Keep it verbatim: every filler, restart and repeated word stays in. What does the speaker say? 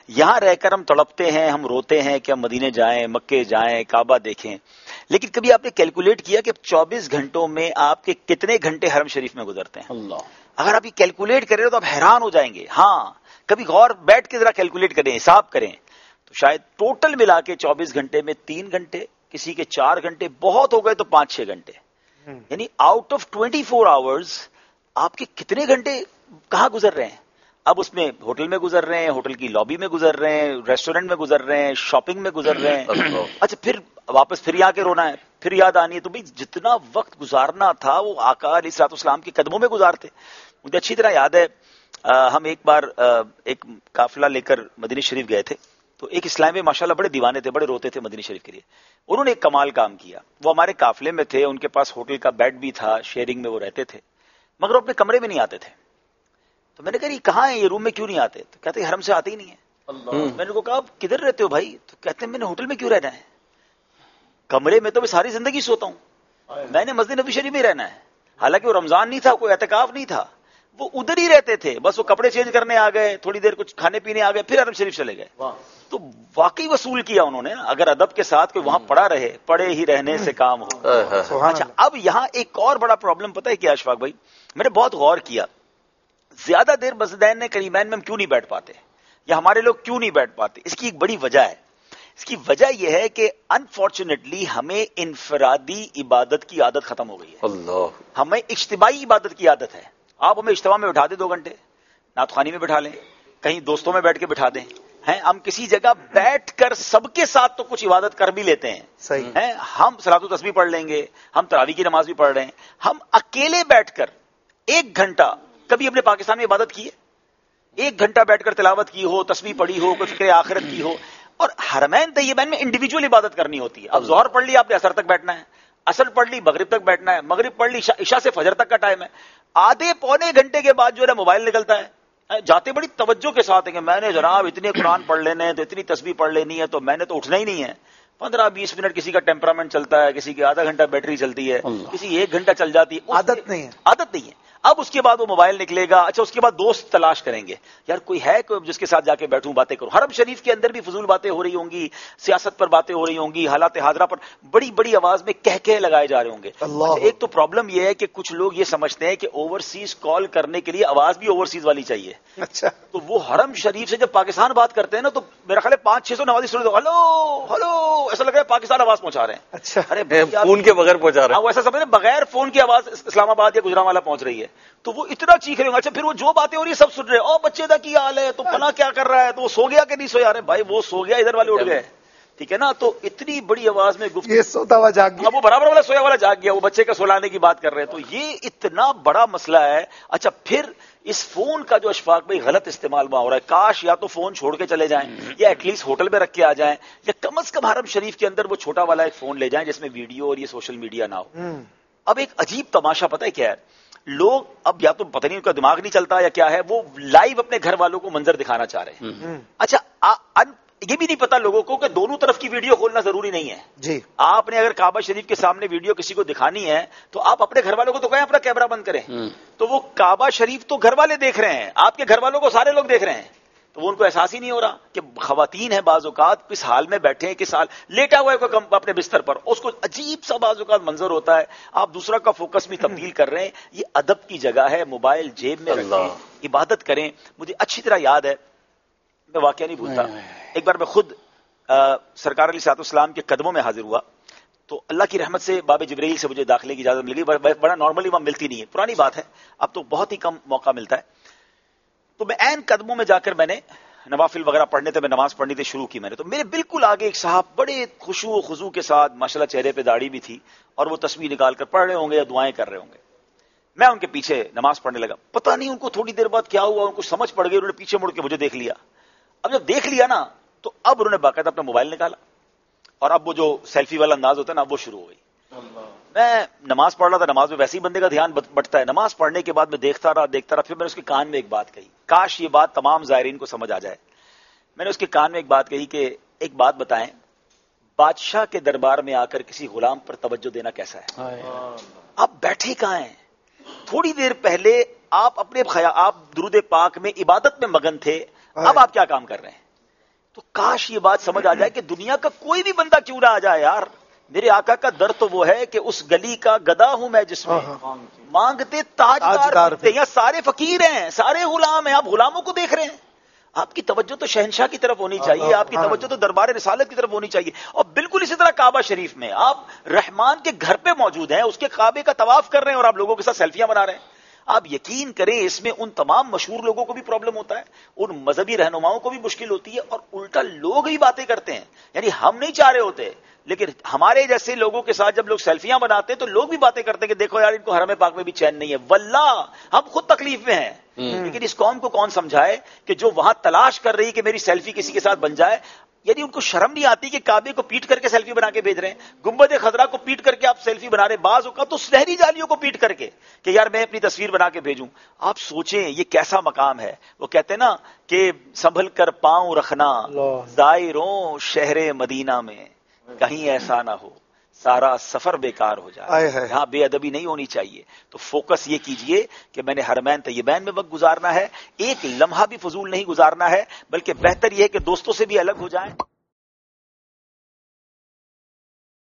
یہاں رہ کر ہم تڑپتے ہیں، ہم روتے ہیں کہ ہم مدینے جائیں، مکے جائیں، کعبہ دیکھیں، لیکن کبھی آپ نے کیلکولیٹ کیا کہ چوبیس گھنٹوں میں آپ کے کتنے گھنٹے حرم شریف میں گزرتے ہیں؟ اللہ، اگر آپ یہ کیلکولیٹ کریں تو آپ حیران ہو جائیں گے. ہاں کبھی غور بیٹھ کے ذرا کیلکولیٹ کریں، حساب کریں، تو شاید ٹوٹل ملا کے چوبیس گھنٹے میں تین گھنٹے، کسی کے چار گھنٹے، بہت ہو گئے تو پانچ چھ گھنٹے، یعنی out of twenty four hours آپ کے کتنے گھنٹے کہاں گزر رہے ہیں؟ اب اس میں ہوٹل میں گزر رہے ہیں، ہوٹل کی لابی میں گزر رہے ہیں، ریسٹورینٹ میں گزر رہے ہیں، شاپنگ میں گزر رہے ہیں. اچھا پھر واپس پھر آ کے رونا ہے، پھر یاد آنی ہے. تو بھائی جتنا وقت گزارنا تھا وہ آقا علیہ الصلوۃ والسلام کے قدموں میں گزارتے. مجھے اچھی طرح یاد ہے ہم ایک بار ایک قافلہ لے کر مدینہ شریف گئے تھے، تو ایک اسلام میں ماشاءاللہ بڑے دیوانے تھے، بڑے روتے تھے مدینہ شریف کے لیے. انہوں نے ایک کمال کام کیا، وہ ہمارے قافلے میں تھے، ان کے پاس ہوٹل کا بیڈ بھی تھا، شیئرنگ میں وہ رہتے تھے، مگر وہ اپنے کمرے میں نہیں آتے تھے. تو میں نے کہا یہ کہاں ہے، یہ روم میں کیوں نہیں آتے؟ تو کہتے حرم سے آتے ہی نہیں ہے. میں نے کہا آپ کدھر رہتے ہو بھائی؟ تو کہتے ہیں میں نے ہوٹل میں کیوں رہنا ہے، کمرے میں تو میں ساری زندگی سوتا ہوں، میں نے مسجد نبی شریف میں رہنا ہے. حالانکہ وہ رمضان نہیں تھا، کوئی اعتکاف نہیں تھا، وہ ادھر ہی رہتے تھے، بس وہ کپڑے چینج کرنے آ گئے، تھوڑی دیر کچھ کھانے پینے آ گئے، پھر حرم شریف چلے گئے. تو واقعی وصول کیا انہوں نے، اگر ادب کے ساتھ کوئی وہاں پڑا رہے، پڑے ہی رہنے سے کام ہو. اچھا اب یہاں ایک اور بڑا پرابلم پتہ ہے کیا اشفاق بھائی؟ میں نے بہت غور کیا، زیادہ دیر مسجدین نے کریمین میں ہم کیوں نہیں بیٹھ پاتے، یا ہمارے لوگ کیوں نہیں بیٹھ پاتے؟ اس کی ایک بڑی وجہ ہے. اس کی وجہ یہ ہے کہ انفارچونیٹلی ہمیں انفرادی عبادت کی عادت ختم ہو گئی ہے. اللہ، ہمیں اجتماعی عبادت کی عادت ہے. آپ ہمیں اجتماع میں بٹھا دیں دو گھنٹے، نعت خوانی میں بٹھا لیں، کہیں دوستوں میں بیٹھ کے بٹھا دیں، ہیں ہم کسی جگہ بیٹھ کر سب کے ساتھ تو کچھ عبادت کر بھی لیتے ہیں. صحیح ہیں ہم صلاۃ و تسبیح پڑھ لیں گے، ہم تراویح کی نماز بھی پڑھ رہے ہیں. ہم اکیلے بیٹھ کر ایک گھنٹہ کبھی اپنے پاکستان میں عبادت کی ہے؟ ایک گھنٹہ بیٹھ کر تلاوت کی ہو، تسبیح پڑھی ہو، کوئی فکر آخرت کی ہو. اور حرمین طیبین میں انڈیویجول عبادت کرنی ہوتی ہے. اب ظہر پڑھ لی آپ نے، اثر تک بیٹھنا ہے، اثر پڑھ لی مغرب تک بیٹھنا ہے، مغرب پڑھ لی عشاء سے فجر تک کا ٹائم ہے. آدھے پونے گھنٹے کے بعد جو ہے نا موبائل نکلتا ہے، جاتے بڑی توجہ کے ساتھ ہیں کہ میں نے جناب اتنے قرآن پڑھ لینے ہیں، تو اتنی تسبیح پڑھ لینی ہے، تو میں نے تو اٹھنا ہی نہیں ہے. پندرہ بیس منٹ کسی کا ٹیمپرامنٹ چلتا ہے، کسی کی آدھا گھنٹہ بیٹری چلتی ہے، کسی ایک گھنٹہ چل جاتی ہے. عادت نہیں ہے، عادت نہیں ہے. اب اس کے بعد وہ موبائل نکلے گا. اچھا اس کے بعد دوست تلاش کریں گے، یار کوئی ہے کوئی جس کے ساتھ جا کے بیٹھوں باتیں کروں. حرم شریف کے اندر بھی فضول باتیں ہو رہی ہوں گی، سیاست پر باتیں ہو رہی ہوں گی، حالات حاضرہ پر بڑی بڑی آواز میں کہہ کہہ لگائے جا رہے ہوں گے. اچھا ایک تو پرابلم یہ ہے کہ کچھ لوگ یہ سمجھتے ہیں کہ اوورسیز کال کرنے کے لیے آواز بھی اوورسیز والی چاہیے. اچھا تو وہ حرم شریف سے جب پاکستان بات کرتے ہیں نا، تو میرا خیال ہے پانچ چھ سو نوازی سن رہے، ہلو ہلو، ایسا لگ رہا ہے پاکستان آواز پہنچا رہے ہیں. اچھا ارے فون کے بغیر پہنچا رہے ہیں، وہ ایسا سمجھ بغیر فون کی آواز اسلام آباد یا گجرانوالہ پہنچ رہی ہے، تو وہ اتنا چیخ رہے ہوں. اچھا پھر وہ جو باتیں ہو رہی ہے سب سن رہے ہیں، او بچے دا کی حال ہے، تو پناہ کیا کر رہا ہے، تو وہ سو گیا کہ نہیں سویا؟ ارے بھائی وہ سو گیا، ادھر والے اٹھ گئے، ٹھیک ہے نا. تو اتنی بڑی آواز میں گفتگو، یہ سوتا ہوا جاگ گیا، اب وہ برابر والا سویا والا جاگ گیا، وہ بچے کا سلانے کی بات کر رہے ہیں. تو یہ اتنا بڑا مسئلہ ہے. اچھا پھر اس فون کا جو اشفاق بھائی غلط استعمال وہاں ہو رہا ہے، کاش یا تو فون چھوڑ کے چلے جائیں، یا ایٹ لیسٹ ہوٹل میں رکھ کے آ جائیں، یا کم از کم حرم شریف کے اندر وہ چھوٹا والا ایک فون لے جائیں جس میں ویڈیو اور یہ سوشل میڈیا نہ ہو. اب ایک عجیب تماشا پتہ ہے کیا ہے، لوگ اب یا تو پتہ نہیں ان کا دماغ نہیں چلتا یا کیا ہے، وہ لائیو اپنے گھر والوں کو منظر دکھانا چاہ رہے ہیں. اچھا یہ بھی نہیں پتا لوگوں کو کہ دونوں طرف کی ویڈیو کھولنا ضروری نہیں ہے. جی آپ نے اگر کعبہ شریف کے سامنے ویڈیو کسی کو دکھانی ہے تو آپ اپنے گھر والوں کو تو کہیں اپنا کیمرہ بند کریں. تو وہ کعبہ شریف تو گھر والے دیکھ رہے ہیں، آپ کے گھر والوں کو سارے لوگ دیکھ رہے ہیں، تو وہ ان کو احساس ہی نہیں ہو رہا کہ خواتین ہیں بعض اوقات کس حال میں بیٹھے ہیں، کس حال لیٹا ہوا ہے کوئی اپنے بستر پر، اس کو عجیب سا بعض اوقات منظر ہوتا ہے، آپ دوسرا کا فوکس بھی تبدیل کر رہے ہیں. یہ ادب کی جگہ ہے، موبائل جیب میں رکھیں، عبادت کریں. مجھے اچھی طرح یاد ہے، میں واقعہ نہیں بھولتا، ایک بار میں خود سرکار علیہ الصلوۃ والسلام کے قدموں میں حاضر ہوا، تو اللہ کی رحمت سے باب جبرائیل سے مجھے داخلے کی اجازت ملی. بڑا نارملی وہاں ملتی نہیں ہے، پرانی بات ہے، اب تو بہت ہی کم موقع ملتا ہے. تو میں عین قدموں میں جا کر میں نے نوافل وغیرہ پڑھنے تھے، میں نماز پڑھنی تھی، شروع کی میں نے. تو میرے بالکل آگے ایک صاحب بڑے خشوع و خضوع کے ساتھ، ماشاءاللہ چہرے پہ داڑھی بھی تھی، اور وہ تسبیح نکال کر پڑھ رہے ہوں گے یا دعائیں کر رہے ہوں گے. میں ان کے پیچھے نماز پڑھنے لگا، پتہ نہیں ان کو تھوڑی دیر بعد کیا ہوا، ان کو سمجھ پڑ گئی، انہوں نے پیچھے مڑ کے مجھے دیکھ لیا. اب جب دیکھ لیا نا تو اب انہوں نے باقاعدہ اپنا موبائل نکالا، اور اب وہ جو سیلفی والا انداز ہوتا ہے نا وہ شروع ہو گئی. میں نماز پڑھ رہا تھا، نماز میں ویسے ہی بندے کا دھیان بٹتا ہے. نماز پڑھنے کے بعد میں دیکھتا رہا دیکھتا رہا پھر میں نے اس کے کان میں ایک بات کہی، کاش یہ بات تمام زائرین کو سمجھ آ جائے. میں نے اس کے کان میں ایک بات کہی کہ ایک بات بتائیں، بادشاہ کے دربار میں آ کر کسی غلام پر توجہ دینا کیسا ہے؟ آپ بیٹھے کہاں ہیں؟ تھوڑی دیر پہلے آپ اپنے خیا آپ درود پاک میں عبادت میں مگن تھے، اب آپ کیا کام کر رہے ہیں؟ تو کاش یہ بات سمجھ آ جائے کہ دنیا کا کوئی بھی بندہ کیوں نہ آ جائے یار، میرے آقا کا در تو وہ ہے کہ اس گلی کا گدا ہوں میں جس میں مانگتے تاجدار ہیں، یا سارے فقیر ہیں، سارے غلام ہیں، آپ غلاموں کو دیکھ رہے ہیں. آپ کی توجہ تو شہنشاہ کی طرف ہونی چاہیے، آپ کی توجہ تو دربار رسالت کی طرف ہونی چاہیے. اور بالکل اسی طرح کعبہ شریف میں آپ رحمان کے گھر پہ موجود ہیں، اس کے کعبے کا طواف کر رہے ہیں اور آپ لوگوں کے ساتھ سیلفیاں بنا رہے ہیں. آپ یقین کریں اس میں ان تمام مشہور لوگوں کو بھی پرابلم ہوتا ہے، ان مذہبی رہنماؤں کو بھی مشکل ہوتی ہے، اور الٹا لوگ ہی باتیں کرتے ہیں. یعنی ہم نہیں چاہ رہے ہوتے، لیکن ہمارے جیسے لوگوں کے ساتھ جب لوگ سیلفیاں بناتے ہیں تو لوگ بھی باتیں کرتے ہیں کہ دیکھو یار ان کو حرم پاک میں بھی چین نہیں ہے. واللہ ہم خود تکلیف میں ہیں. لیکن اس قوم کو کون سمجھائے کہ جو وہاں تلاش کر رہی کہ میری سیلفی کسی کے ساتھ بن جائے، یعنی ان کو شرم نہیں آتی کہ کعبے کو پیٹ کر کے سیلفی بنا کے بھیج رہے ہیں، گنبد خضرا کو پیٹ کر کے آپ سیلفی بنا رہے ہیں، بعض اوقات تو سنہری جالیوں کو پیٹ کر کے کہ یار میں اپنی تصویر بنا کے بھیجوں. آپ سوچیں یہ کیسا مقام ہے. وہ کہتے ہیں نا کہ سنبھل کر پاؤں رکھنا زائروں شہر مدینہ میں، کہیں ایسا نہ ہو سارا سفر بیکار ہو جائے. یہاں بے ادبی نہیں ہونی چاہیے. تو فوکس یہ کیجئے کہ میں نے حرمین طیبین میں وقت گزارنا ہے، ایک لمحہ بھی فضول نہیں گزارنا ہے، بلکہ بہتر یہ ہے کہ دوستوں سے بھی الگ ہو جائیں.